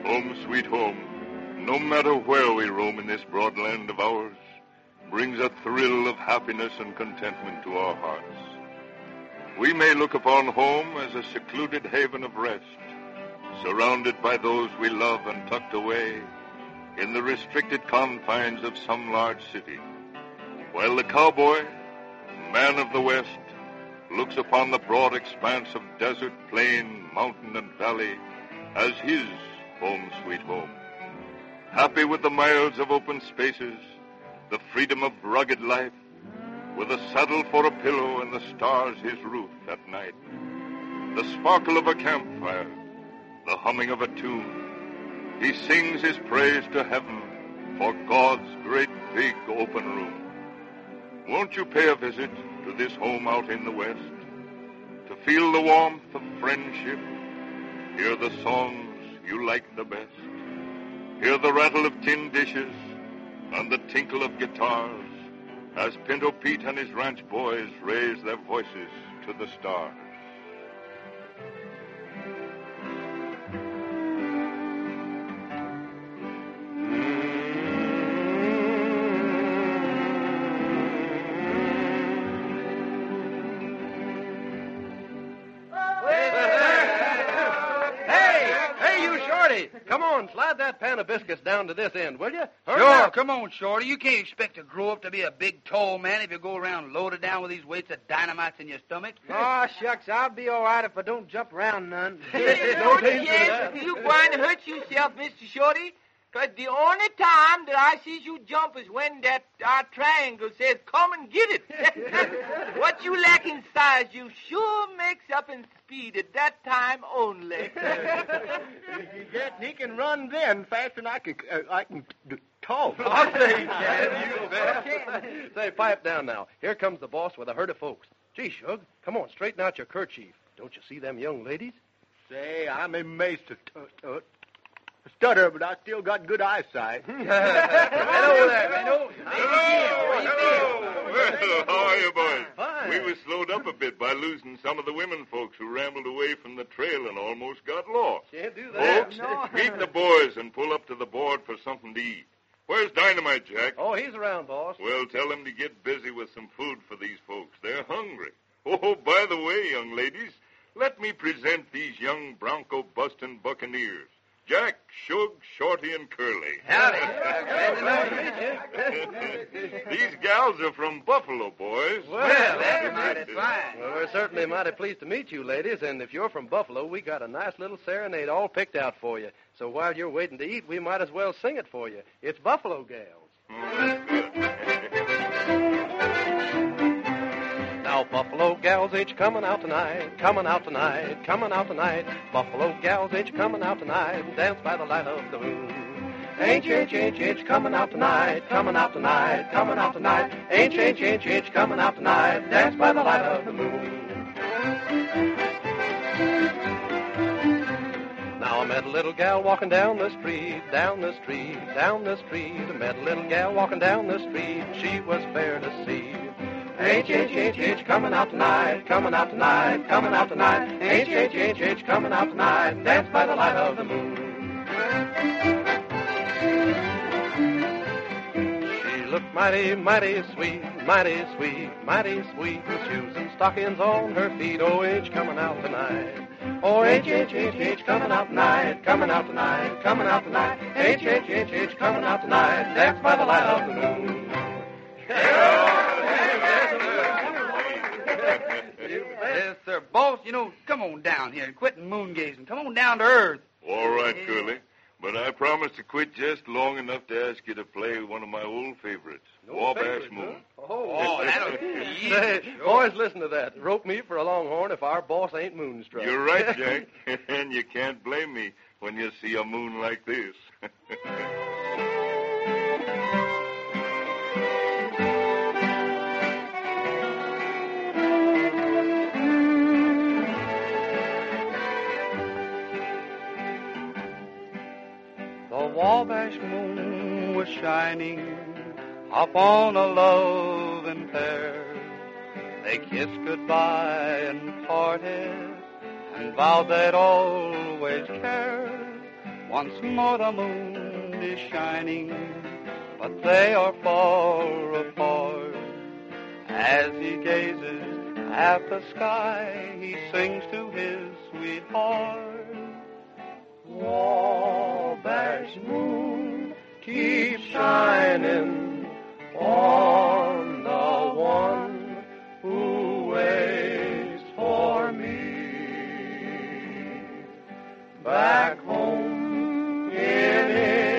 Home, sweet home, no matter where we roam in this broad land of ours, brings a thrill of happiness and contentment to our hearts. We may look upon home as a secluded haven of rest, surrounded by those we love and tucked away in the restricted confines of some large city, while the cowboy, man of the West, looks upon the broad expanse of desert, plain, mountain, and valley as his home, sweet home. Happy with the miles of open spaces, the freedom of rugged life, with a saddle for a pillow and the stars his roof at night. The sparkle of a campfire, the humming of a tune. He sings his praise to heaven for God's great big open room. Won't you pay a visit to this home out in the West, to feel the warmth of friendship, hear the songs you like the best, hear the rattle of tin dishes and the tinkle of guitars as Pinto Pete and his ranch boys raise their voices to the stars. Come on, slide that pan of biscuits down to this end, will you? Hurry Sure, up. come on, Shorty. You can't expect to grow up to be a big, tall man if you go around loaded down with these weights of dynamites in your stomach. Oh, shucks, I'll be all right if I don't jump around none. No danger Yes, you going to hurt yourself, Mr. Shorty. Because the only time that I see you jump is when that our triangle says, come and get it. What you lack in size, you sure makes up in speed at that time only. He can run then faster than I can talk. I'll say, you bet. Say, pipe down now. Here comes the boss with a herd of folks. Gee, Shug, come on, straighten out your kerchief. Don't you see them young ladies? Say, I'm amazed to stutter, but I still got good eyesight. Hello there, Reno. Hello. Well, how are you, boys? Fine. We were slowed up a bit by losing some of the women folks who rambled away from the trail and almost got lost. Can't do that. Folks, meet the boys and pull up to the board for something to eat. Where's Dynamite, Jack? Oh, he's around, boss. Well, tell him to get busy with some food for these folks. They're hungry. Oh, by the way, young ladies, let me present these young bronco-busting buccaneers. Jack, Shug, Shorty, and Curly. Howdy. These gals are from Buffalo, boys. Well, that's mighty fine. Well, we're certainly mighty pleased to meet you, ladies, and if you're from Buffalo, we got a nice little serenade all picked out for you. So while you're waiting to eat, we might as well sing it for you. It's Buffalo Gals. Now, Buffalo gals ain't coming out tonight, coming out tonight, coming out tonight. Buffalo gals ain't coming out tonight, dance by the light of the moon. Ain't coming out tonight, coming out tonight, coming out tonight. Ain't coming out tonight, dance by the light of the moon. Now I met a little gal walking down the street, down the street, down the street. I met a little gal walking down the street, she was fair to see. Ain't coming out tonight, coming out tonight, coming out tonight. Ain't coming out tonight, dance by the light of the moon. She looked mighty, mighty sweet, mighty sweet, mighty sweet, with shoes and stockings on her feet. Oh, ain't coming out tonight. Oh, ain't coming out tonight, coming out tonight, coming out tonight. Ain't coming out tonight, dance by the light of the moon. Yes, sir. Boss, come on down here and quit moon gazing. Come on down to earth. All right, Curly. But I promise to quit just long enough to ask you to play one of my old favorites, Wabash Moon. Huh? Oh, that'll be Say, easy. boys, listen to that. Rope me for a longhorn if our boss ain't moonstruck. You're right, Jack. And you can't blame me when you see a moon like this. The Wabash moon was shining upon a loving pair. They kissed goodbye and parted and vowed they'd always care. Once more the moon is shining, but they are far apart. As he gazes at the sky, he sings to his sweetheart. Wabash moon, keep shining on the one who waits for me. Back home in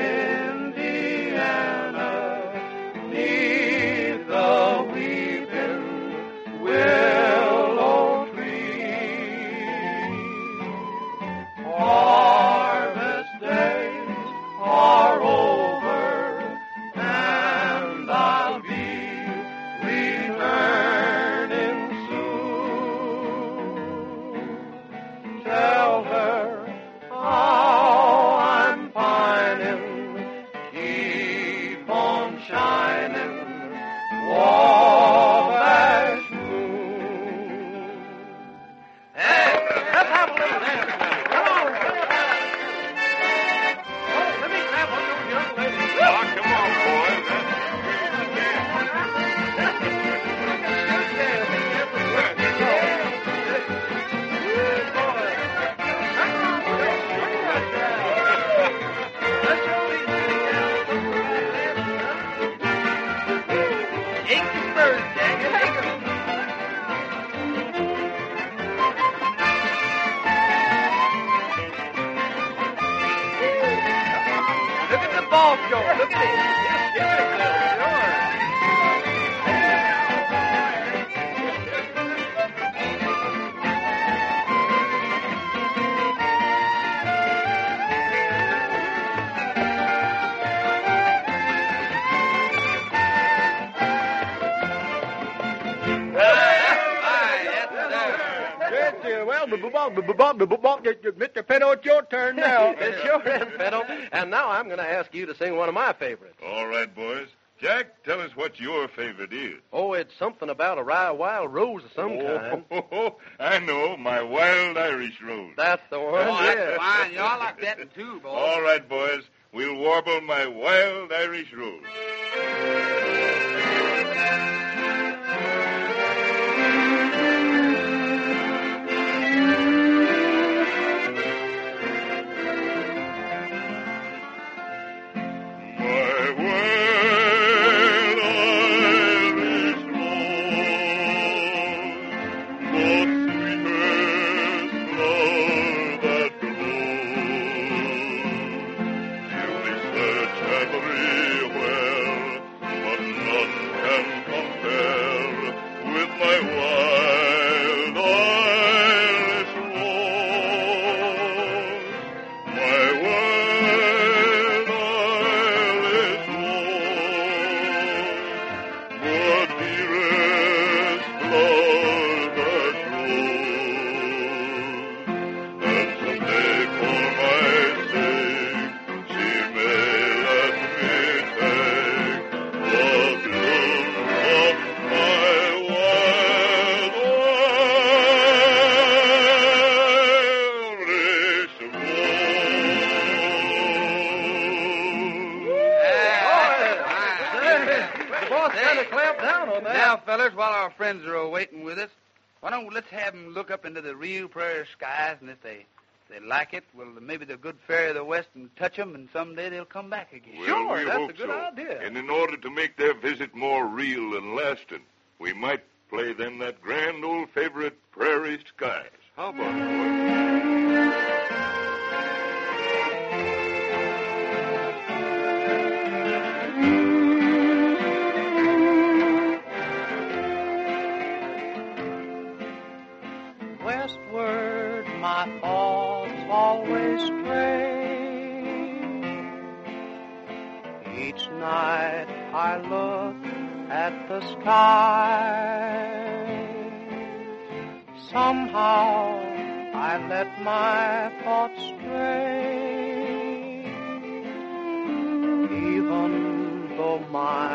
Indiana, neath the weeping willow tree. Harvest days are over, and I'll be returning soon. Tell her how I'm pining, keep on shining, Wabash moon. Hey, let's have a little dance now. Come on, come on. Oh, let me grab one of those young ladies. Oh, come on, boys. Shake your spurs, Daniel. Shake 'em. Look at the ball show. Look at it. Give it a Mr. Pedo, it's your turn now. It's your turn, Fiddle. And now I'm going to ask you to sing one of my favorites. All right, boys. Jack, tell us what your favorite is. Oh, it's something about a wild rose of some kind. Oh, I know. My Wild Irish Rose. That's the one. Oh, yeah. that's fine. You all like that too, boy. All right, boys. We'll warble My Wild Irish Rose. Now, fellas, while our friends are waiting with us, why don't let's have them look up into the real prairie skies, and if they like it, well, maybe the good fairy of the West and touch them, and someday they'll come back again. Well, Sure, we that's hope a good so. idea. And in order to make their visit more real and lasting, we might play them that grand old favorite, Prairie Skies. How about it, boys? Westward my thoughts always stray. Each night I look at the sky. Somehow I let my thoughts stray. Even though my